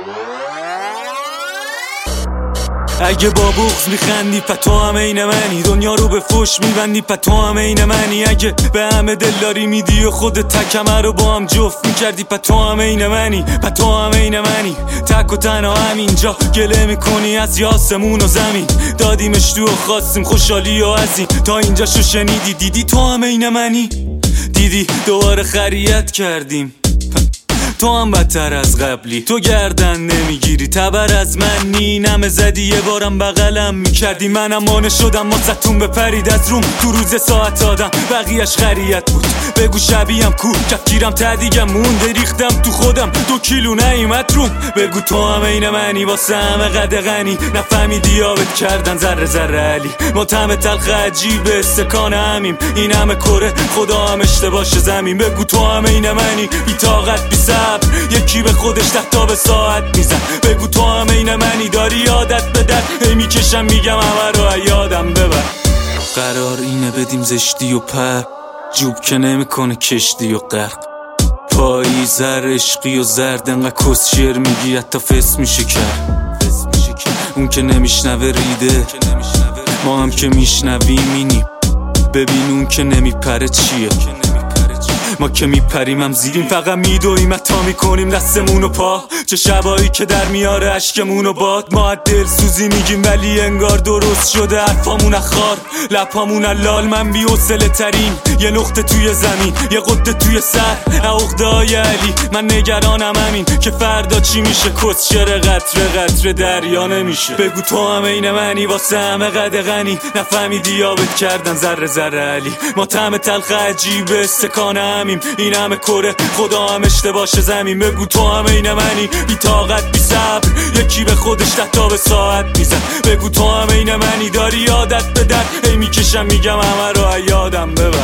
اگه با بغض میخندی پس تو هم عین منی، دنیا رو به فوش میبندی پس تو هم عین منی. اگه به همه دلداری میدی و خودت تکمه رو با هم جفت میکردی پس تو هم عین منی، پس تو هم عین منی. تک و تنها همینجا گله میکنی از آسمون و زمین، دادیمش تو و خواستیم خوشحالی و ازین تا اینجا شو شنیدی دیدی تو هم عین منی. دیدی دوباره خریت کردیم تو هم بدتر از قبلی، تو گردن نمیگیری تبر از من نی، نمه زدی یه بارم بغلم میکردی، منم مانع شدم ماستون بپرید از روم تو روز ساعت آدم بقیهش خریت بود. بگو شبیهم کو کفگیرم تدیگم مونده ریختم تو خودم 2 کیلو نیومد روم. بگو تو هم عین منی واسه همه قد غنی، نفهمیدی یابت کردن ذره ذره علی، ما طعم تلخ عجیب استکان همیم، این همه کره خدا هم اشتباش زمین. بگو تو هم عین منی بی طاقت بی صبر، یکی به خودش 10 تا به ساعت میزن. بگو تو هم عین منی داری یادت بدن، هی میکشم میگم همه رو یادم ببر. قرار اینه بدیم زشتی و پر، جوب که نمیکنه کشتی و غرق، پاییز هر عشقی و زرد انقدر کس شیر میگی حتی فس میشه کرد. اون که نمیشنوه ریده، ما هم که میشنویم اینیم، ببین اون که نمیپره چیه، ما که میپریم هم زیریم، فقط میدویم عطا میکنیم دستمونو پا، چه شبایی که در میاره عشقمونو باد. ما دل سوزی میگیم ولی انگار درست شده حرفامون اخار، لپامون لال، من بی حوصله ترین، یه نقطه توی زمین یه قطه توی سر، عقده های علی من نگرانم همین که فردا چی میشه، کس شر قطره قطره دریا نمیشه. بگو تو هم عین منی واسه همه قد غنی، نفهمیدی یابت کردن ذره ذره علی، ما طعم تلخ عجیب استکان همیم، این همه کره خدا هم اشتباش زمین. بگو تو هم عین منی بی طاقت بی صبر، یکی به خودش 10 تا به ساعت میزن. بگو تو هم عین منی داری یادت بدن، هی میکشم میگم همه رو یادم ببر.